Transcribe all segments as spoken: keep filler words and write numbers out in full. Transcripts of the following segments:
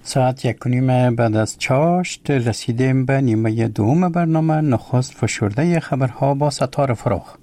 ساعت یک و نیم بعد از چاشت رسیدیم به نیمه دوم برنامه. نخست فشرده خبرها با ستاره فروغ.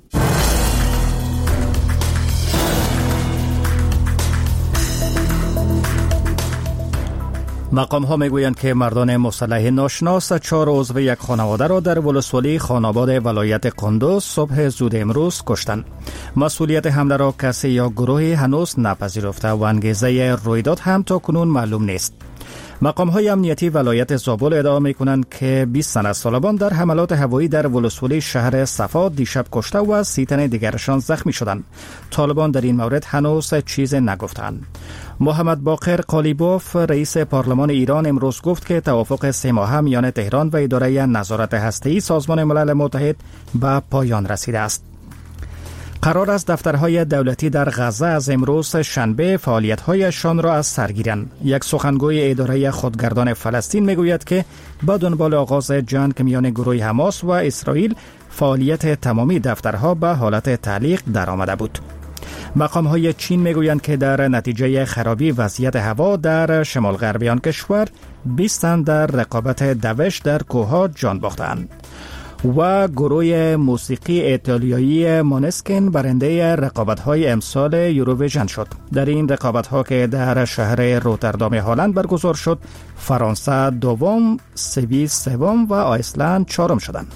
مقام ها میگویند که مردان مسلح ناشناس چهار عضو یک خانواده را در ولسوالی خاناباد ولایت قندوز صبح زود امروز کشتند. مسئولیت حمله را کسی یا گروهی هنوز نپذیرفته و انگیزه رویداد هم تا کنون معلوم نیست. مقام های امنیتی ولایت زابل ادعا می کنند که بیست تن از طالبان در حملات هوایی در ولسوالی شهر صفا دیشب کشته و سی تن دیگرشان زخمی شدند. طالبان در این مورد هنوز چیز نگفتند. محمد باقر قالیباف رئیس پارلمان ایران امروز گفت که توافق سه ماهه میان تهران و اداره نظارت هسته‌ای سازمان ملل متحد به پایان رسیده است. قرار است دفترهای دولتی در غزه از امروز شنبه فعالیت‌هایشان را از سر گیرند. یک سخنگوی اداره خودگردان فلسطین میگوید که با دنبال آغاز جنگ میان گروه حماس و اسرائیل فعالیت تمامی دفترها به حالت تعلیق درآمده بود. مقام‌های چین میگویند که در نتیجه خرابی وضعیت هوا در شمال غربی آن کشور بیست تن در رقابت دوش در کوه‌ها جان باختند. و گروه موسیقی ایتالیایی مانسکین برنده رقابت‌های امسال یوروویژن شد. در این رقابت‌ها که در شهر روتردام هلند برگزار شد، فرانسه دوم، سوئیس سوم و آیسلند چهارم شدند.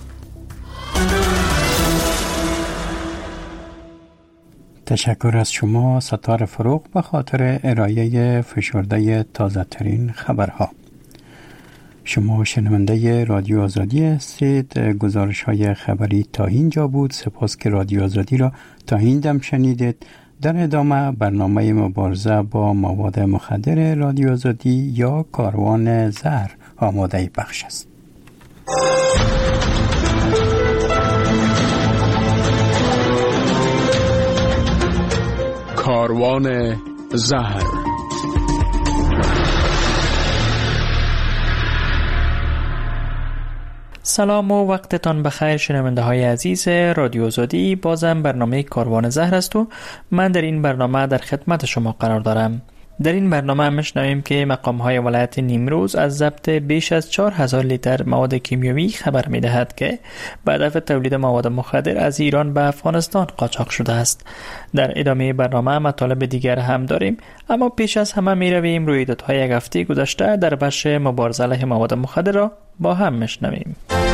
تشکر از شما ستاره فروغ به خاطر ارائه فشرده تازه ترین خبرها. شما شنونده رادیو آزادی هستید. گزارش های خبری تا اینجا بود. سپاس که رادیو آزادی را تا این دم شنیدید. در ادامه برنامه مبارزه با مواد مخدر رادیو آزادی یا کاروان زهر آماده بخش است. کاروان زهر. سلام و وقتتان بخیر شنونده های عزیز رادیو آزادی. بازم برنامه کاروان زهر است و من در این برنامه در خدمت شما قرار دارم. در این برنامه میشنویم که مقام های ولایت نیمروز از ضبط بیش از چهار هزار لیتر مواد کیمیایی خبر می دهد که به هدف تولید مواد مخدر از ایران به افغانستان قاچاق شده است. در ادامه برنامه مطالب دیگر هم داریم، اما پیش از همه می رویم رویدادهای یک هفته گذشته در بخش مبارزه علیه مواد مخدر را با هم میشنویم.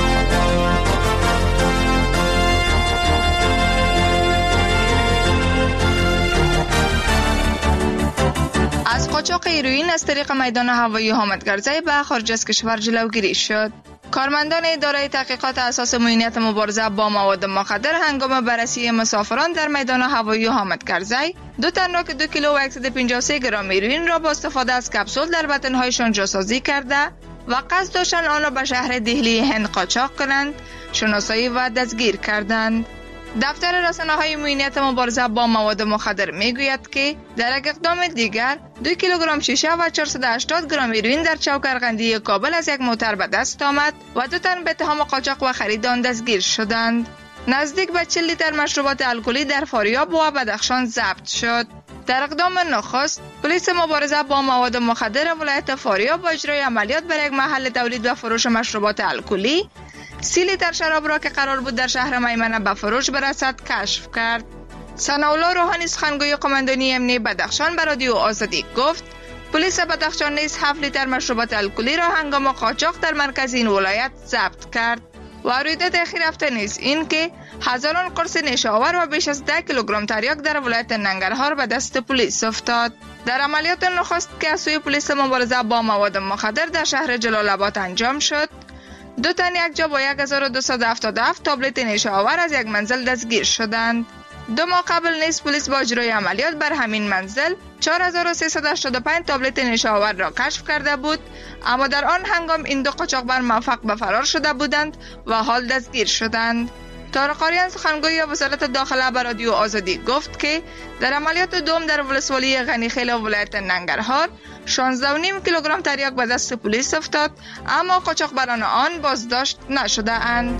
از قاچاق هیروئین از طریق میدان هوایی حامدگرزی به خارج از کشور جلوگیری شد. کارمندان اداره تحقیقات اساس معاینات مبارزه با مواد مخدر هنگام بررسی مسافران در میدان هوایی حامدگرزی دو تن را که دو کیلو و صد و پنجاه و سه گرم هیروئین را با استفاده از کپسول در بدنهایشان جاسازی کرده و قصد داشتند آن را به شهر دهلی هند قاچاق کنند، شناسایی و دستگیر کردند. دفتر رسانه‌های معاینات مبارزه با مواد مخدر میگوید که در یک اقدام دیگر دو کیلوگرم شیشه و چهارصد و هشتاد گرم هیروئین در چوکرغندی کابل از یک موتر به دست آمد و دو تن به اتهام قاچاق و خرید آن دستگیر شدند. نزدیک به چهل لیتر مشروبات الکلی در فاریاب و بدخشان ضبط شد. در اقدام نخست، پلیس مبارزه با مواد مخدر ولایت فاریاب با اجرای عملیات بر یک محل تولید و فروش مشروبات الکلی سی لیتر شراب را که قرار بود در شهر میمنه به فروش برسد کشف کرد. ثناءالله روحانی سخنگوی قماندانی امنیتی بدخشان به رادیو آزادی گفت پلیس بدخشان نیز هفت لیتر مشروبات الکلی را هنگام قاچاق در مرکز این ولایت ضبط کرد. و رویداد اخیر هفته نیز این که هزاران قرص نشاور و بیش از ده کیلوگرم تریاک در ولایت ننگرهار به دست پلیس افتاد. در عملیات نخست که از سوی پلیس مبارزه با مواد مخدر در شهر جلال آباد انجام شد، دو تن یک جا با صد و دویست و هفتاد و هفت تابلت نشاور از یک منزل دستگیر شدند. دو ماه قبل نیز پلیس با اجرای عملیات بر همین منزل چهار هزار و سیصد و هشتاد و پنج تابلت نشاور را کشف کرده بود، اما در آن هنگام این دو قاچاقبر موفق به فرار شده بودند و حال دستگیر شدند. طارق آریان سخنگوی وزارت داخله به رادیو آزادی گفت که در عملیات دوم در ولسوالی غنیخیل و ولایت ننگرهار شانزده و نیم کیلوگرم تریاک به دست پلیس افتاد، اما قاچاقبران آن بازداشت نشده اند.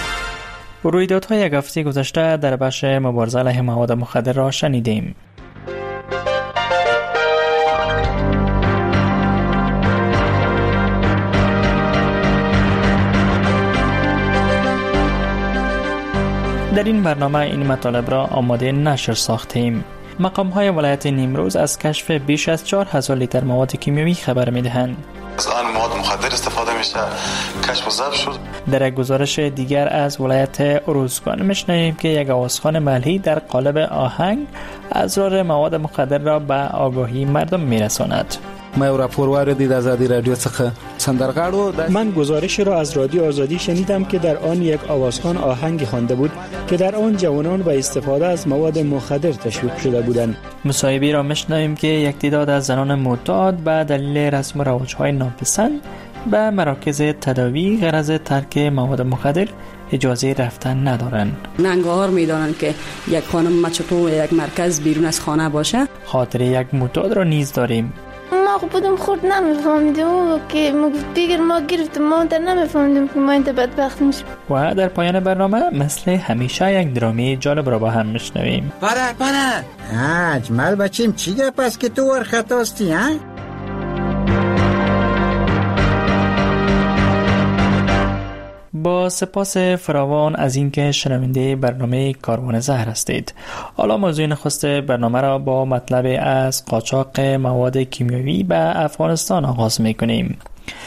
رویدادهای یک هفته گذشته در بخش مبارزه علیه مواد مخدر را شنیدیم. در این برنامه این مطالب را آماده نشر ساختیم. مقام‌های ولایت نیمروز از کشف بیش از چهار هزار لیتر مواد کیمیایی خبر می‌دهند. از آن مواد مخدر استفاده میشه، کشف و ضبط شد. در یک گزارش دیگر از ولایت اروزگان میشنویم که یک آوازخوان محلی در قالب آهنگ اسرار مواد مخدر را به آگاهی مردم میرساند. ما راپور واردید از آزادی رادیو څخه سندرغاړو. من گزارش را از رادیو آزادی شنیدم که در آن یک آوازخوان آهنگی خوانده بود که در آن جوانان به استفاده از مواد مخدر تشویق شده بودند. مصاحبه را میشنویم که یک تعداد از زنان معتاد به دلیل رسم و رواج‌های ناپسند به مراکز تداوی غرض ترک مواد مخدر اجازه رفتن ندارند. ننگار میدانند که یک خانم مچتو یک مرکز بیرون از خانه باشه. خاطر یک معتاد را نیز داریم. ما خودم خود نمیفهمیدیم که ما بگیر ما گرفتیم، ما در نمیفهمیدیم که ما این بدبخت میشیم. و در پایان برنامه مثل همیشه یک درامی جالب را با هم میشنویم. پره پره اجمل بچیم چی گپ است که تو ور خطاستی ها؟ با سپاس فراوان از اینکه شنونده برنامه کاروان زهر هستید. حالا موضوع نخست برنامه را با مطلب از قاچاق مواد کیمیایی به افغانستان آغاز می‌کنیم.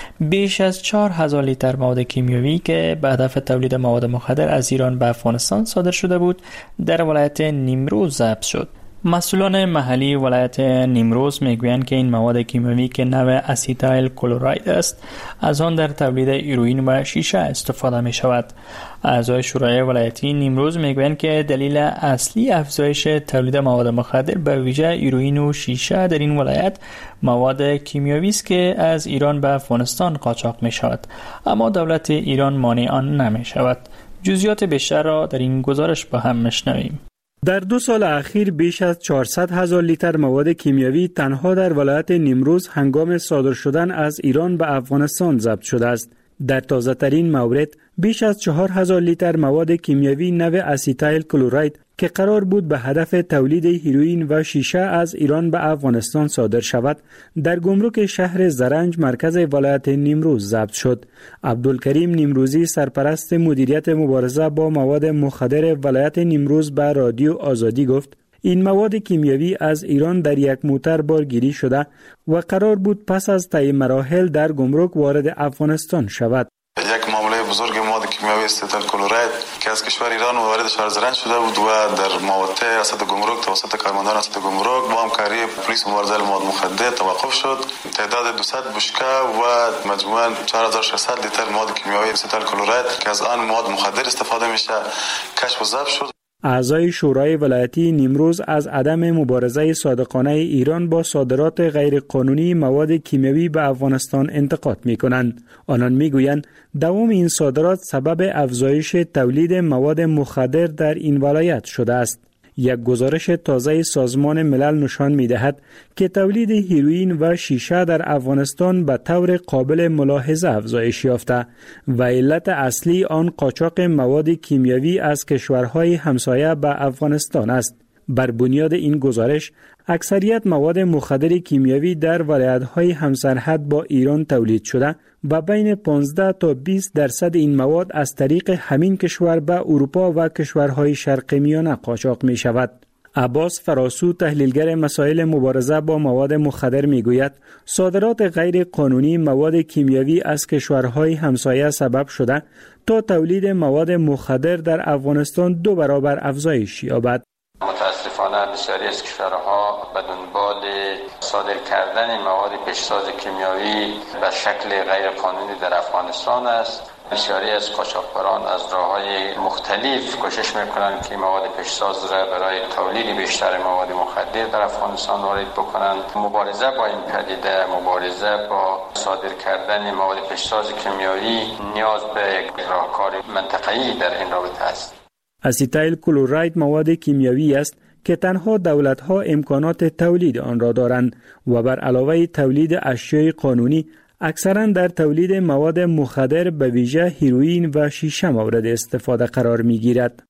بیش از چهار هزار لیتر مواد کیمیایی که به هدف تولید مواد مخدر از ایران به افغانستان صادر شده بود در ولایت نیمروز ضبط شد. مسئولان محلی ولایت نیمروز میگویند که این مواد کیمیایی که نوع اسیتایل کلوراید است از آن در تولید هیروئین و شیشه استفاده می شود. اعضای شورای ولایتی نیمروز میگویند که دلیل اصلی افزایش تولید مواد مخدر به ویژه هیروئین و شیشه در این ولایت مواد کیمیایی است که از ایران به افغانستان قاچاق می شود، اما دولت ایران مانع آن نمی شود. جزئیات بیشتر را در این گزارش با هم میشنویم. در دو سال اخیر بیش از چهارصد هزار لیتر مواد کیمیایی تنها در ولایت نیمروز هنگام صادر شدن از ایران به افغانستان ضبط شده است. در تازه ترین مورد بیش از چهار هزار لیتر مواد کیمیایی نوع اسیتایل کلوراید که قرار بود به هدف تولید هیروئین و شیشه از ایران به افغانستان صادر شود در گمرک شهر زرنج مرکز ولایت نیمروز ضبط شد. عبدالکریم نیمروزی سرپرست مدیریت مبارزه با مواد مخدر ولایت نیمروز به رادیو آزادی گفت این مواد کیمیایی از ایران در یک موتر بارگیری شده و قرار بود پس از طی مراحل در گمرک وارد افغانستان شود. یک معامله بزرگ مواد کیمیایی اسیتایل کلوراید که از کشور ایران وارد شهر زرنج شده بود و در مواقع ریاست گمرک توسط کارمندان ریاست گمرک با همکاری پلیس مبارزه با مواد مخدر توقف شد. تعداد دویست بشکه و مجموعاً چهار هزار و ششصد لیتر مواد کیمیایی اسیتایل کلوراید که از آن مواد مخدر استفاده میشه کشف و ضبط شد. اعضای شورای ولایتی نیمروز از عدم مبارزه صادقانه ایران با صادرات غیرقانونی مواد کیمیایی به افغانستان انتقاد می‌کنند. آنان می‌گویند دوام این صادرات سبب افزایش تولید مواد مخدر در این ولایت شده است. یک گزارش تازه سازمان ملل نشان می‌دهد که تولید هیروئین و شیشه در افغانستان به طور قابل ملاحظه افزایش یافته و علت اصلی آن قاچاق مواد کیمیایی از کشورهای همسایه به افغانستان است. بر بنیاد این گزارش اکثریت مواد مخدر کیمیایی در ولایت‌های همسرحد با ایران تولید شده و بین پانزده تا بیست درصد این مواد از طریق همین کشور به اروپا و کشورهای شرق میانه قاچاق می شود. عباس فراسو تحلیلگر مسائل مبارزه با مواد مخدر می گوید صادرات غیر قانونی مواد کیمیایی از کشورهای همسایه سبب شده تا تولید مواد مخدر در افغانستان دو برابر افزایش یابد. متاسفانه بسیاری از کشورها به دنبال صادر کردن مواد پیشساز کیمیایی به شکل غیر قانونی در افغانستان است. بسیاری از قاچاقبران از راه‌های مختلف کوشش می‌کنند که مواد پیشساز را برای تولید بیشتر مواد مخدر در افغانستان وارد بکنند. مبارزه با این پدیده، مبارزه با صادر کردن مواد پیشساز کیمیایی نیاز به یک راهکار منطقه‌ای در این رابطه است. اسیتایل کلوراید مواد کیمیایی است که تنها دولت‌ها امکانات تولید آن را دارند و بر علاوه تولید اشیاء قانونی اکثراً در تولید مواد مخدر به ویژه هیروئین و شیشه مورد استفاده قرار می‌گیرد.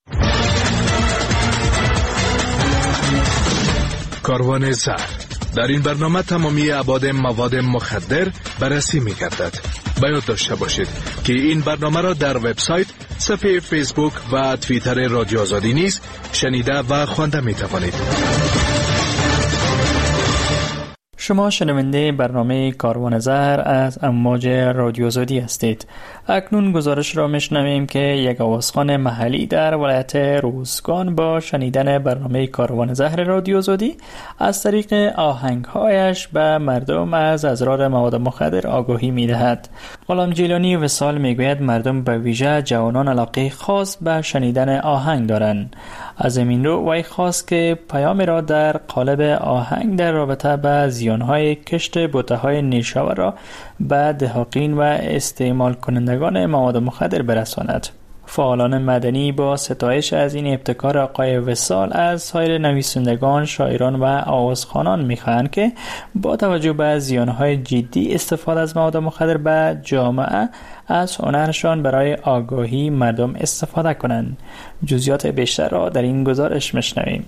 کاروان زهر در این برنامه تمامی ابعاد مواد مخدر بررسی می‌گردد. باید داشته باشید که این برنامه را در وبسایت صفحه فیسبوک و توییتر رادیو آزادی نیز شنیده و خوانده می توانید. شما شنونده برنامه کاروان زهر از امواج رادیو آزادی هستید. اکنون گزارش را میشنویم که یک آوازخوان محلی در ولایت روزگان با شنیدن برنامه کاروان زهر رادیو آزادی از طریق آهنگهایش به مردم از اضرار مواد مخدر آگاهی میدهد. غلام جیلانی وصال میگوید مردم به ویژه جوانان علاقه خاص به شنیدن آهنگ دارند. از این رو وی خواست که پیام را در قالب آهنگ در رابطه با زیانهای کشت بوته‌های نیشاور را به دهاقین و استعمال کنندگان مواد مخدر برساند. فعالان مدنی با ستایش از این ابتکار آقای وصال از سایر نویسندگان، شاعران و آوازخوانان می‌خواهند که با توجه به زیانهای جدی استفاده از مواد مخدر به جامعه از هنرشان برای آگاهی مردم استفاده کنند. جزئیات بیشتر را در این گزارش میشنویم.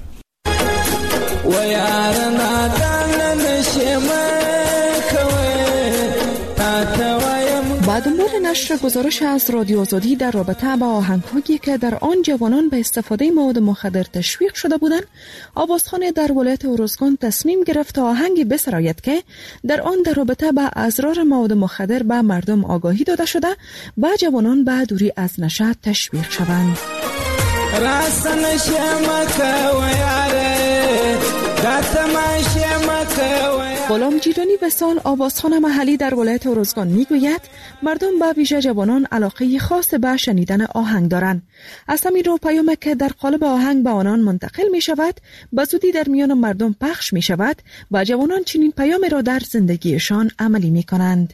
با دنبال نشر گزارش از رادیو آزادی در رابطه با آهنگ‌هایی که در آن جوانان به استفاده مواد مخدر تشویق شده بودند، آوازخوان در ولایت روزگان تصمیم گرفت تا آهنگی بسراید که در آن در رابطه با اضرار مواد مخدر به مردم آگاهی داده شده و جوانان به دوری از نشه تشویق شوند. غلام جیلانی وصال آوازخوان محلی در ولایت روزگان میگوید مردم به ویژه جوانان علاقه خاص به شنیدن آهنگ دارند. از همین رو پیامی که در قالب آهنگ به آنان منتقل می شود به زودی در میان مردم پخش می شود و جوانان چنین پیام را در زندگیشان عملی می کنند.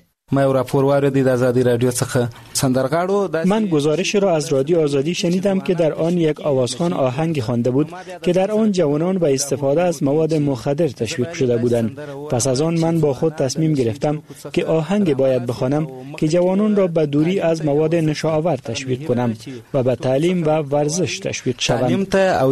من گزارش را از رادیو آزادی شنیدم که در آن یک آوازخوان آهنگی خوانده بود که در آن جوانان به استفاده از مواد مخدر تشویق شده بودند. پس از آن من با خود تصمیم گرفتم که آهنگ باید بخوانم که جوانان را به دوری از مواد نشاآور تشویق کنم و به تعلیم و ورزش تشویق شوند.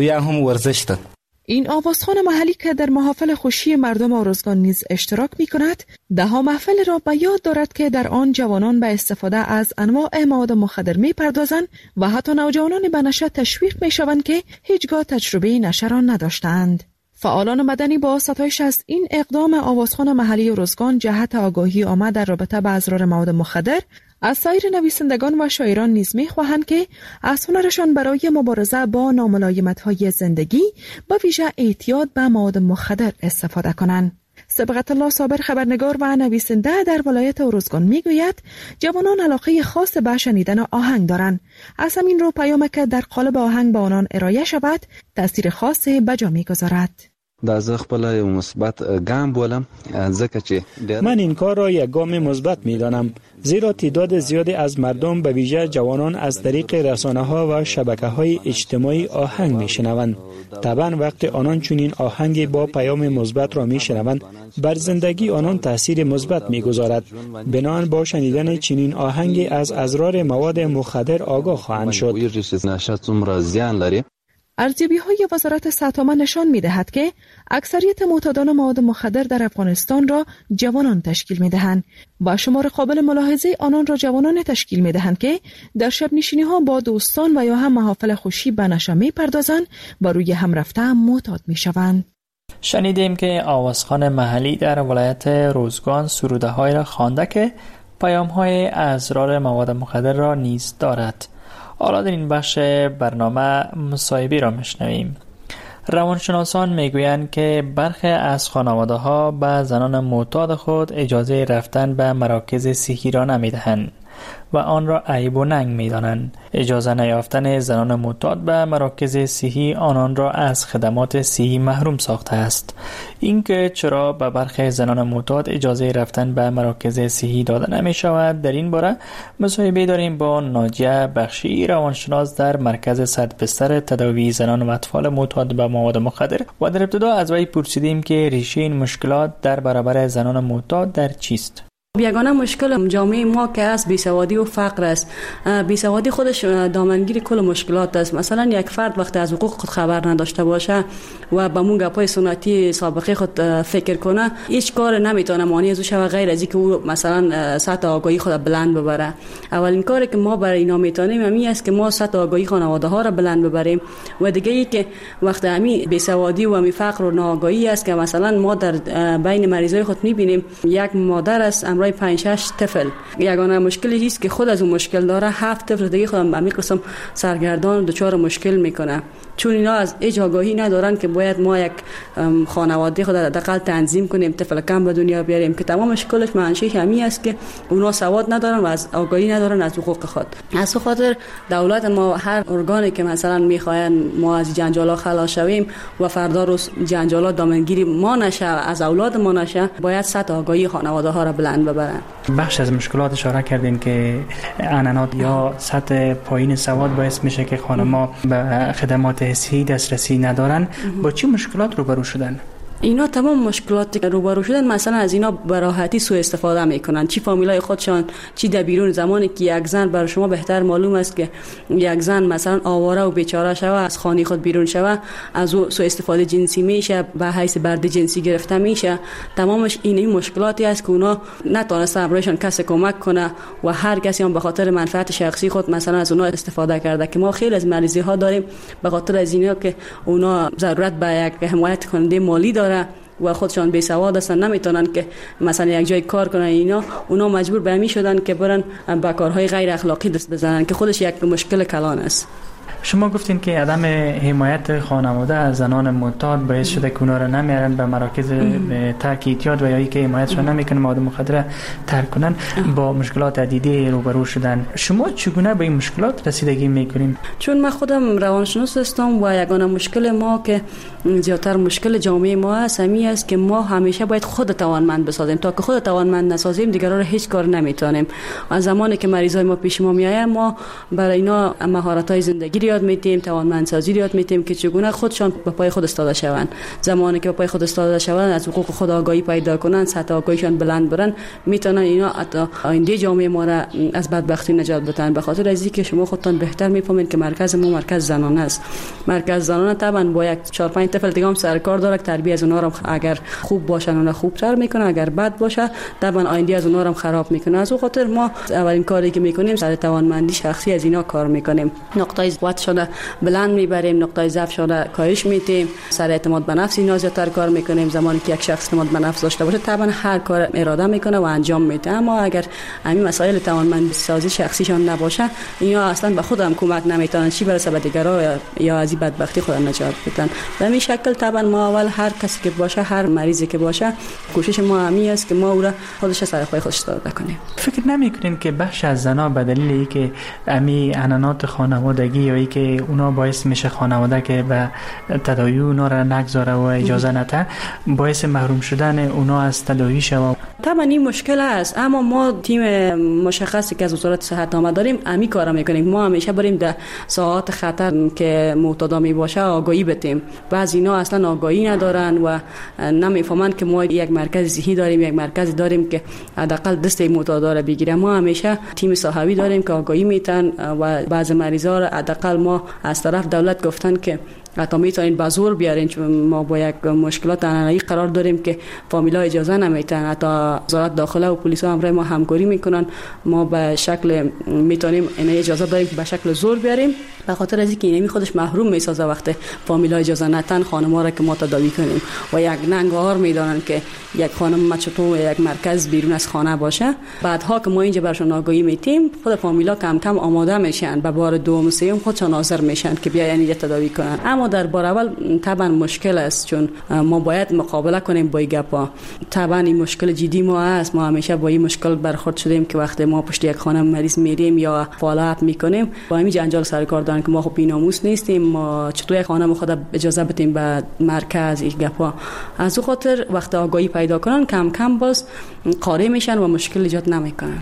این آوازخوان محلی که در محافل خوشی مردم آرزگان نیز اشتراک می کند، ده ها محفل را به یاد دارد که در آن جوانان به استفاده از انواع مواد مخدر می پردازند و حتی نوجوانان به نشه تشویق می شوند که هیچگاه تجربه نشه را نداشتند. فعالان مدنی با ستایش از این اقدام آوازخوان محلی روزگان جهت آگاهی آمد در رابطه با اضرار مواد مخدر از سایر نویسندگان و شاعران نیز می‌خواهند که از هنرشان برای مبارزه با ناملایمت‌های زندگی با ویژه اعتیاد به مواد مخدر استفاده کنند. سبقت الله صابر خبرنگار و نویسنده در ولایت روزگان میگوید جوانان علاقه خاص به شنیدن آهنگ دارند. از همین رو پیامی که در قالب آهنگ با آنان ارائه شود تأثیر خاصی به جا می‌گذارد. من این کار را یک گام مثبت می‌دانم، زیرا تعداد زیادی از مردم به ویژه جوانان از طریق رسانه‌ها و شبکه‌های اجتماعی آهنگ می‌شنوند. طبعا وقتی آنان چنین آهنگی با پیام مثبت را می‌شنوند بر زندگی آنان تأثیر مثبت می‌گذارد. بنابراین با شنیدن چنین آهنگی از اضرار مواد مخدر آگاه خواهند شد. ارزیابی‌های وزارت صحت عامه نشان می‌دهد که اکثریت معتادان مواد مخدر در افغانستان را جوانان تشکیل می‌دهند و شمار قابل ملاحظه آنان را جوانان تشکیل می‌دهند که در شب نشینی‌ها با دوستان و یا هم محافل خوشی به نشه می‌پردازند و روی هم رفته معتاد می‌شوند. شنیدیم که آوازخوان محلی در ولایت روزگان سروده‌های را خوانده که پیام‌های اضرار مواد مخدر را نیز دارد. حالا در این بخش برنامه مصاحبه را میشنویم. روانشناسان میگویند که برخی از خانواده‌ها به زنان معتاد خود اجازه رفتن به مراکز صحی را نمیدهند و آن را عیب و ننگ می‌دانند. اجازه نیافتن زنان معتاد به مراکز صحی آنان را از خدمات صحی محروم ساخته است. اینکه چرا به برخی زنان معتاد اجازه رفتن به مراکز صحی داده نمی‌شود، در این باره مصاحبه داریم با ناجیه بخشی، روانشناس در مرکز صد بستر تداوی زنان و اطفال معتاد به مواد مخدر، و در ابتدا از وی پرسیدیم که ریشه این مشکلات در برابر زنان معتاد در چیست. یگانه مشکل جامعه ما که است بیسوادی و فقر است. بیسوادی خودش دامنگیر کل مشکلات است. مثلا یک فرد وقتی از حقوق خود خبر نداشته باشه و به مون گپای سنتی سابقه خود فکر کنه، هیچ کار نمیتونه مانع از او شود غیر از اینکه او مثلا سطح آگاهی خود بلند ببره. اولین کاری که ما برای اینا میتونیم همین است که ما سطح آگاهی خانواده ها را بلند ببریم. و دیگه ای که وقتی همین بیسوادی و همین فقر و ناآگاهی است که مثلا ما در بین مریضای خود میبینیم، یک مادر است امرای پنج شش طفل، یگانه مشکلی است که خود از اون مشکل داره، هفت طفل دیگه خودم به همین قسم سرگردان و دچار مشکل میکنه، چون اینا از هیچ آگاهی ندارن که باید ما یک خانواده خود حداقل تنظیم کنیم، طفل کم به دنیا بیاریم، که تمام مشکلش منشأ همین است که اونا سواد ندارن و از آگاهی ندارن از حقوق خود. از خاطر دولت ما هر ارگانی که مثلا میخواین ما از جنجالا خلاص شویم و فردا روز جنجالا دامنگیری ما نشه، از اولاد ما نشه، باید سطح آگاهی خانواده ها را بلند ببرن. بخش از مشکلات اشاره کردین که عنعنات یا سطح پایین سواد باعث میشه که خانم‌ها به خدمات حسی دسترسی ندارن. با چه مشکلات روبرو شدن؟ اینا تمام مشکلاتی که روبرو شدن مثلا از اینا به راحتی سوء استفاده میکنن، چی فامیلای خودشان چی در بیرون. زمانی که یک زن، برای شما بهتر معلوم است که یک زن مثلا آواره و بیچاره شوه، از خانه خود بیرون شوه، از او سوء استفاده جنسی میشه، به حیث برده جنسی گرفته میشه. تمامش این مشکلاتی است که اونا نتونستن برایشان کسی کمک کنه و هر کسی هم به خاطر منفعت شخصی خود مثلا از اونا استفاده کرده. که ما خیلی از مریضی ها داریم به خاطر از اینا که اونا ضرورت به یک حمایت کننده مالی داره و خودشان بی سواد هستن، نمیتونن که مثلا یک جای کار کنن. اینا اونا مجبور به همین شدن که برن به کارهای غیر اخلاقی دست بزنن که خودش یک مشکل کلان است. شما گفتین که عدم حمایت خانواده از زنان معتاد باعث شده که اونا را نمیارن به مراکز ترک اعتیاد و یا اینکه حمایتشون نمیکنه مواد مخدر ترک کنن. با مشکلات عدیده روبرو شدن. شما چگونه به این مشکلات رسیدگی میکنین؟ چون من خودم روانشناس هستم و یگانه مشکل ما که زیادتر مشکل جامعه ما است همین است که ما همیشه باید خود توانمند بسازیم. تا که خود توانمند نسازیم دیگران را هیچ کار نمیتونیم. از زمانی که مریضای ما پیش ما میآیند ما برای اینا مهارت‌های زندگی یاد میدیم، توانمندسازی یاد میدیم که چگونه خودشان به پای خود ایستاده شوند. زمانی که به پای خود ایستاده شوند، از حقوق خود آگاهی پیدا کنند، سطح آگاهیشان بلند برن، میتونن اینا حتی آینده جامعه ما را از بدبختی نجات بدن. به خاطر از اینکه شما خودتان بهتر میفهمید که مرکز ما مرکز زنانه است. مرکز زنانه طبعا با یک چهار پنج طفل دیگه هم سرکار داره که تربیت از اونها را اگر خوب باشن اونها خوبتر میکنه، اگر بد باشه طبعا آینده از اونها را خراب میکنه. از اون خاطر ما اولین کاری که میکنیم سر توانمندی شخصی از اینا کار میکنیم. نقطه قوت شده بلند میبریم، نقطه ضعف شده کاهش میدیم، سر اعتماد به نفس اینا زیادتر کار میکنیم. زمانی که یک شخص اعتماد به نفس داشته باشه طبعا هر کار اراده میکنه و انجام میده. اما اگر همین مسائل توانمندی سازی شخصیشان نباشه، اینا اصلا به خودم کمک نمیتونن، چی برسه به دیگران یا از این بدبختی خود نجات بدن. به این شکل طبعا ما اول هر کسی که باشه، هر مریضی که باشه، کوشش ما همین است که ما او را خودش سر پای خودش ایستاده کنیم. فکر نمیکنین که بخش از زنا به دلیل اینکه امی عنعنات خانوادگی یا اینکه اونا باعث میشه خانواده که به تداوی اونا را نگذاره و اجازه نده، باعث محروم شدن اونا از تداوی شود؟ طبعا این مشکل است، اما ما تیم مشخصی که از وزارت صحت نامه داریم همین کارا میکنیم. ما همیشه بریم در ساعات خطر که معتادا می باشه آگاهی بدیم. بعضی اینا اصلا آگاهی ندارن و نمیفهمن که ما یک مرکز ذهنی داریم، یک مرکزی داریم که حداقل دست معتادا را بگیره. ما همیشه تیم صحوی داریم که آگاهی میتن و بعض مریضا را حداقل ما از طرف دولت گفتن که حتی میتونین به زور بیارین، چون ما با یک مشکلات عنعنه‌ای قرار داریم که فامیلا اجازه نمیتن. حتی وزارت داخله و پلیس همراه ما همکاری میکنن. ما به شکل میتونیم این اجازه داریم که به شکل زور بیاریم، به خاطر از اینکه اینمی خودش محروم میسازه وقتی فامیلا اجازه نتن خانم‌ها را که ما تداوی کنیم و یک ننگار میدانن که یک خانم مچتو یک مرکز بیرون از خانه باشه. بعدها که ما اینجا برشون آگاهی میدیم، خود فامیلا کم کم آماده میشن، به بار دوم سوم خودشون حاضر میشن که بیاین اینجا تداوی کنن. اما در بار اول طبعا مشکل است، چون ما باید مقابله کنیم با این گپا. طبعا این مشکل جدی ما است. ما همیشه با این مشکل برخورد شدیم که وقتی ما پشت یک خانم مریض میریم یا فالوآپ میکنیم، با همین جنجال سر کار دارن که ما خب بی‌ناموس نیستیم، ما چطور یک خانم خود اجازه بدیم به مرکز این گپا. از اون خاطر وقتی آگاهی پیدا کنن کم کم باز قانع میشن و مشکل ایجاد نمیکنن.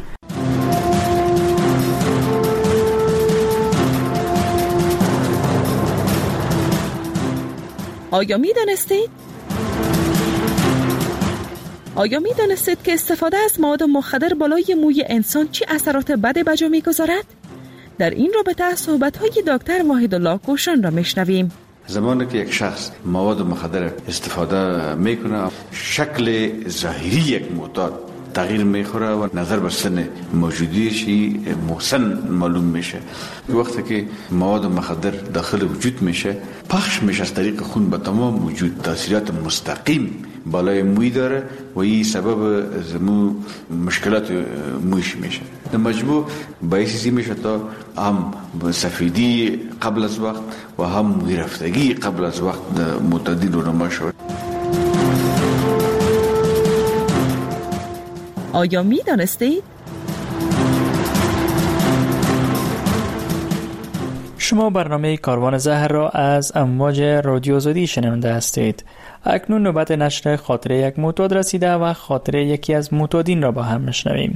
آیا می دانستید؟ آیا می دانستید که استفاده از مواد مخدر بالای موی انسان چی اثرات بد بجا می گذارد؟ در این رابطه صحبت‌های دکتر وحیدالله کوشان را میشنویم. زمانی که یک شخص مواد مخدر استفاده میکنه، شکل ظاهری یک معتاد تغییر میخوره و نظر به سن موجودیش محسن معلوم میشه. وقتی که مواد مخدر داخل وجود میشه، پخش میشه از طریق خون به تمام وجود، تاثیرات مستقیم بالای موی داره و این سبب زمو مشکلات مویش میشه. در مجموع باعثی میشه تا هم سفیدی قبل از وقت و هم موی رفتگی قبل از وقت معتادین رونما شد. آیا می دانستید؟ شما برنامه کاروان زهر را از امواج رادیو آزادی شنونده هستید. اکنون نوبت نشر خاطره یک معتاد رسیده و خاطره یکی از معتادین را با هم میشنویم.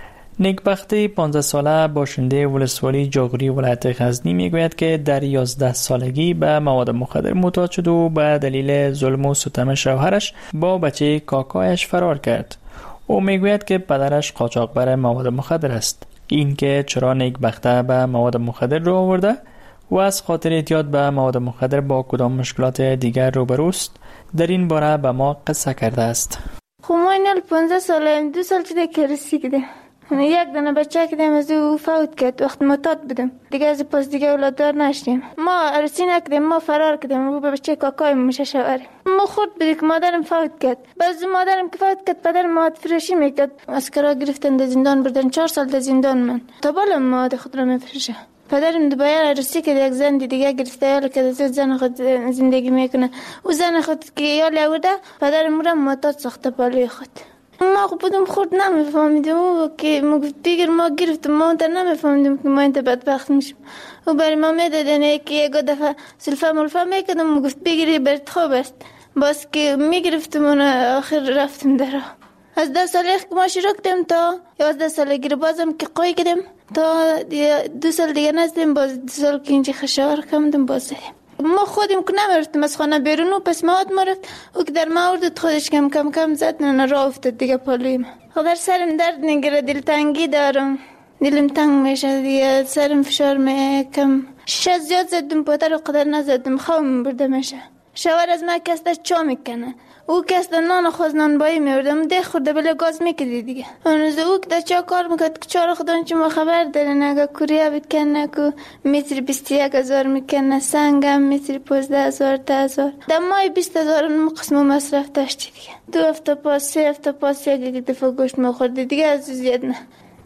نیکبختی پانزده ساله باشنده ولسوالی جاغوری ولایت غزنی میگوید که در یازده سالگی به مواد مخدر معتاد شد و به دلیل ظلم و ستم شوهرش با بچه کاکایش فرار کرد. او میگوید که پدرش قاچاقبر مواد مخدر است. این که چرا نیکبخته به مواد مخدر رو آورده و از خاطر اعتیاد به مواد مخدر با کدام مشکلات دیگر روبروست، در این باره به ما قصه کرده است. خب ما اینال پانزده سالم، دو سال شده که رسیدم. یک دانه بچه کدیم از او فوت کرد وقت معتاد بودم. دیگه از پاس دیگه اولاد دار نشدیم. ما عروسی نکردیم، ما فرار کردیم و به بچه کاکای میشه شوهریم. ما خود بودیم که مادرم فوت کرد. بعد مادرم که فوت کرد پدرم مواد فروشی میکرد. اسکرا گرفتن در زندان بردن، چهار سال در زندان من. تا بالا مواد خود را میفروشه. پدرم دوباره عروسی کرد، یک زن دیگه گرفته یال که زن خود زندگی میکنه. او زن خود که یال آورده پدرم را معتاد ساخته بالای خود. ما خودم خود نمیفهمیدیم و که ما گفت بگیر ما گرفتم، ما در نمیفهمیدیم که ما اینتا بدبخت میشیم و برای ما میدادن که یک دفعه سلفه ملفه میکردم و گفت بگیری برد خوب است. باز که میگرفتم و آخر رفتم در راه. از ده سالی که ما شروع کردیم تا یازده سالی گیر بازم که قوی کردیم تا دو سال دیگه نزدیم، باز دو سال که اینجا خشاور کمدیم باز زدیم. ما خودیم که نمیرفتیم از خانه بیرون و پس مواد مرفت و که در ما اردد خودش کم کم کم زد نه راه افتاد دیگه پالویم. خودر سرم درد نگیره، دلتنگی دارم، دلم تنگ میشه دیگه، سرم فشار میکم. شش زیاد زدم پاتر و قدر نزدم، خوام برده میشه. شوهر از من کسته چا میکنه، او کسته نان خواست نان بایی میوردم ده خورده بله گاز میکردی دیگه. اونوز او که چا کار میکرد که چهار خودان چه ما خبر دارن اگه کوریا بکنه که متر بیست یک هزار میکنه، سنگم متر پوزده هزار ده هزار در مای بیست هزار اون قسم مصرف داشتی دیگه. دو هفته پاس سه هفته پاس یک دفعه گوشت میخوردی دیگه، از زیاد نه.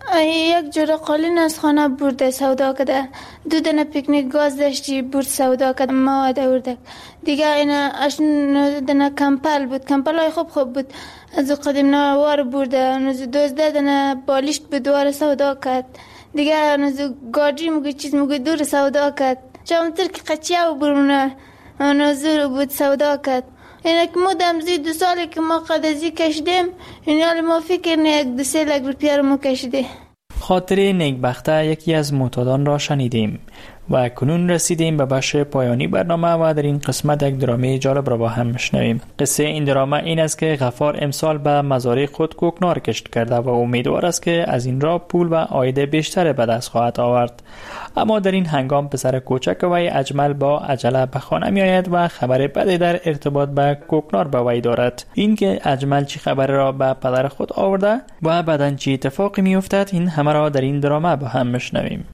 یک جوره قالین از خانه برده سودا کده، دو دنه پیکنیک گاز داشتی برد سودا کده مواد آورده دیگه. اینا اشن دنه کمپل بود، کمپل های خوب خوب بود از قدیم نوار برده. انوز دوزده دنه بالیشت بود وار سودا کد دیگه. انوز گاجی مگه چیز مگه دور سودا کد، چامتر که قچیه و برونه انوز بود سودا کد. اینه که مدام زی دو سالی که ما قدازی کشیدیم، این حال ما فکر نه یک دو سه لک روپیه رو ما کشیده. خاطره نیکبخته یکی از معتادان را شنیدیم و کنون رسیدیم به بخش پایانی برنامه و در این قسمت یک درامه جالب را با هم میشنویم. قصه این درامه این است که غفار امسال به مزارع خود کوکنار کشت کرده و امیدوار است که از این را پول و عاید بیشتر به دست خواهد آورد. اما در این هنگام پسر کوچک وی اجمل با عجله به خانه می آید و خبر بدی در ارتباط به کوکنار به وی دارد. این که اجمل چی خبر را به پدر خود آورده و بعداً چی اتفاقی می افتد، این همه را در این درامه با هم میشنویم.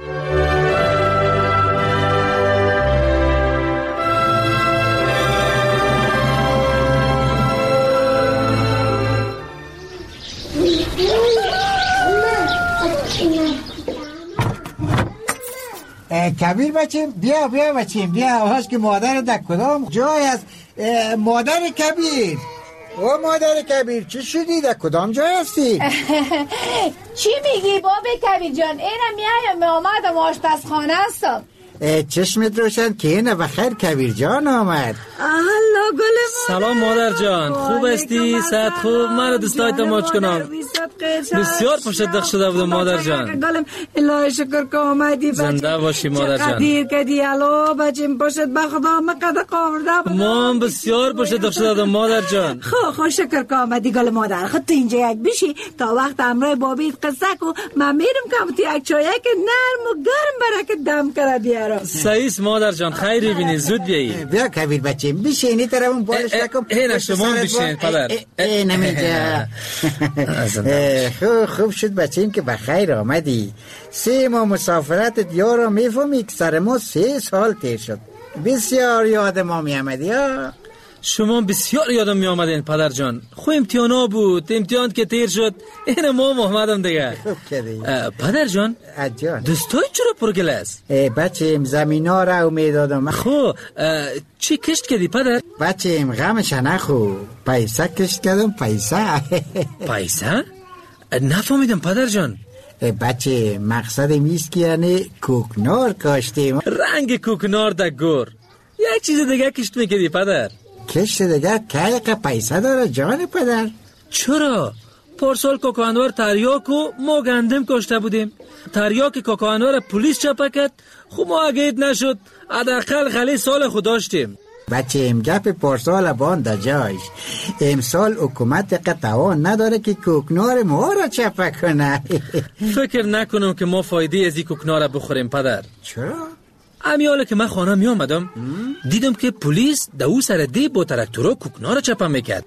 کبیر بچیم بیا بیا بچیم بیا، آهاش که مادر در کدام جای است؟ مادر کبیر، او مادر کبیر چی شدی؟ در کدام جای هستی؟ چی میگی بابا کبیر جان؟ اینم میایم می آمدم آشپزخانه هستم. چشمت روشن که اینه بخیر کبیر جان آمد. سلام مادر جان، خوب هستی؟ صحت خوب؟ من دوستای تماچ کنم. بسیار پشت دق شده بودم مادر جان. الهی شکر که آمدی بچه. زنده باشی مادر جان. دیر کدی الو بچیم پشت بخدا مقدر قاورده. ما هم بسیار پشت دق شده بودم مادر جان. خو خو شکر که آمدی گل مادر. خود تو اینجا یک بشی تا وقت امرای بابیت قصه کو من میرم که تو یک چایه که نرم و گرم برای که دم کرده بیارم. سعیس مادر جان، خیری بینی، زود بیایی. بیا کبیر بچه بشینی طرفم بالش نکم. این شما بشین پدر. این نمیجا. خوب خوب شد بچه‌ام که بخیر آمدی. سه ماه مسافرت دیارا میفهمی که سر ما سه سال تیر شد. بسیار یاد ما می آمدی ها. شما بسیار یادم می آمدین پدر جان. خو امتحانا بود، امتحان که تیر شد این ما محمدم دیگه. خوب کردی پدر جان. اجان دوستای چرا پرگل است؟ بچه‌ام زمینا را امیدادم. خو چی کشت کردی پدر؟ بچه‌ام غمش نخو، پیسه کشت کردم. پیسه پیسه؟ نفهمیدم پدر جان. بچه مقصد میست که یعنی کوکنار کاشتیم. رنگ کوکنار در گور. یک چیز دیگه کشت میکردی پدر؟ کشت دیگه که که پیسه داره جان پدر. چرا؟ پارسال کوکانوار تریاکو ما گندم کاشته بودیم. تریاک کوکانوار پلیس چپا کرد. خب ما اگه نشد حداقل خلی سال خود داشتیم. بچه ام گپ پارسال بان در جایش. امسال حکومت قطعان نداره که کوکنار ما را چپا کنه. فکر نکنم که ما فایده از این کوکنار بخوریم پدر. چرا؟ امیاله که من خانه می آمدم دیدم که پلیس دو سر دی با ترکتورا کوکنار چپا میکرد.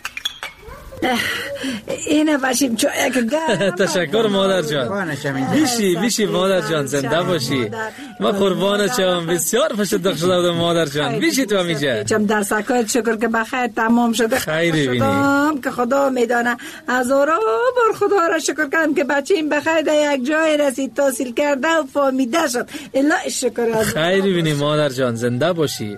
اینه باشیم چایه که گرم. تشکر مادر جان. بیشی بیشی مادر جان، زنده باشی. ما قربانت شم. بسیار پشت دق شده بودم مادر جان. بیشی تو همیشه. چم در سکایت شکر که بخیر تمام شده. خیری بینی که خدا میدانه. هزارا بار خدا را شکر کنم که بچه این بخیر در یک جای رسید، تحصیل کرده و فهمیده شد. الهی شکر از خیری بینی مادر جان، زنده باشی.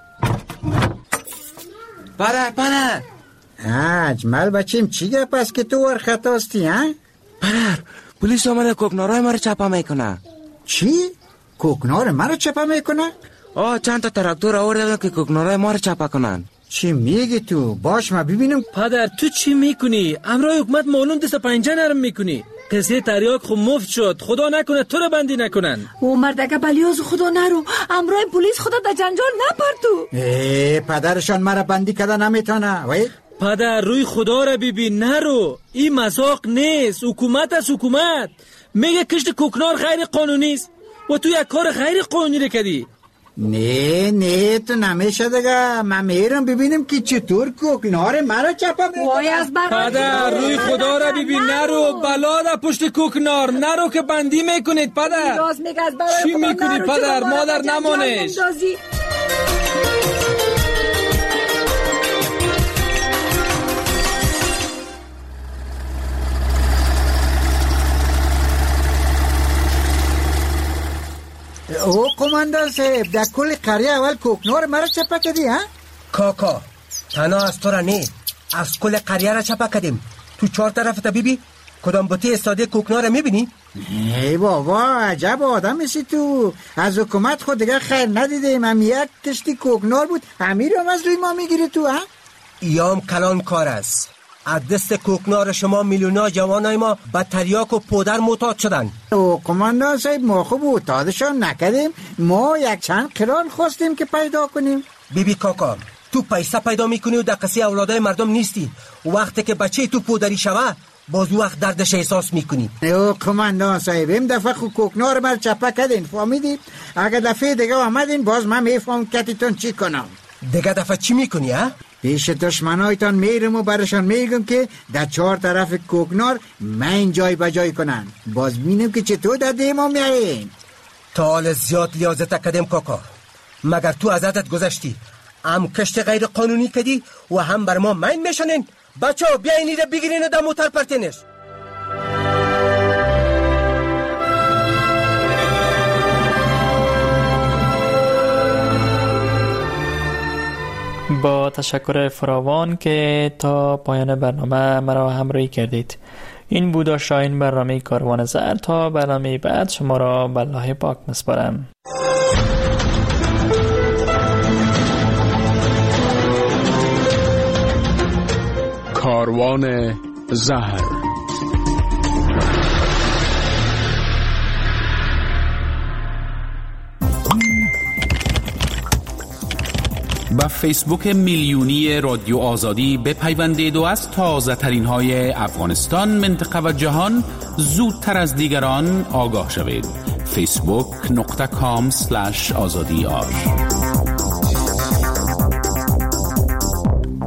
برای برای اجمل بچیم چی گپ است که تو ور خطاستی ها؟ برر پلیس آمده کوکنارای ما رو چپا میکنه. چی؟ کوکنار ما رو چپا میکنه؟ آه چند تا تراکتور آورده که کوکنارای ما رو چپا کنن. چی میگی تو؟ باش ما ببینم. پدر تو چی میکنی؟ امرای حکومت معلوم دست پنجه نرم میکنی. قصه تریاک خب مفت شد، خدا نکنه تو رو بندی نکنن. او مردکه بلیاز خدا نرو، امرای پلیس خدا در جنجال نپرتو. ای پدرشان مرا بندی کده نمیتونه. وای پدر روی خدا را ببین، نرو. این مذاق نیست، حکومت از حکومت میگه کشت کوکنار غیر قانونی است و تو یک کار غیر قانونی کردی. نه نه تو نمیشه دیگه. من میرم ببینم که چطور کوکنار مرا چپا میکنه. پدر روی خدا را ببین، نرو. بلا در پشت کوکنار، نرو که بندی میکنید. پدر چی میکنی پدر؟ مادر نمانش. او قماندان صاحب در کل قریه اول کوکنار مرا چپا کردی ها؟ کاکا تنها از تو را نه، از کل قریه را چپا کردیم. تو چهار طرف تا بیبی کدام بوتی استاده کوکنار را میبینی؟ ای بابا عجب آدم میشی تو. از حکومت خود دیگه خیر ندیدیم. هم یک کشتی کوکنار بود همین رو از روی ما میگیری تو ها؟ ایام کلان کار است. از دست کوکنار شما میلیونا جوانای ما به تریاک و پودر معتاد شدن. او قماندان صاحب ما خوب معتادشان نکردیم. ما یک چند قران خواستیم که پیدا کنیم. بیبی بی کاکا تو پیسه پیدا میکنی و در قصه اولادای مردم نیستی. وقتی که بچه تو پودری شوه باز وقت دردش احساس میکنی. او قماندان صاحب این دفعه خو کوکنار مر چپا کردین فهمیدی؟ اگه دفعه دیگه آمدین باز من میفهم کتیتون چی کنم. دیگه دفعه چی میکنی ها؟ پیش دشمنایتان میرم و برشان میگم که در چهار طرف کوکنار من جای بجای کنن. باز بینم که چطور در دیما میایین. تا حال زیاد لیازت کردیم کاکا. مگر تو ازادت گذشتی هم کشت غیر قانونی کردی و هم بر ما مین میشنین. بچه ها بیاین ایره بگیرین و در موتر پرتینش. با تشکر فراوان که تا پایان برنامه مرا همراهی کردید. این بود آشاین برنامه کاروان زر. تا برنامه بعد شما را به الله پاک مسپارم. کاروان زهر. با فیسبوک میلیونی رادیو آزادی بپیوندید و از تازه ترین های افغانستان، منطقه و جهان زودتر از دیگران آگاه شوید. فیسبوک نقطه کام سلش آزادی آر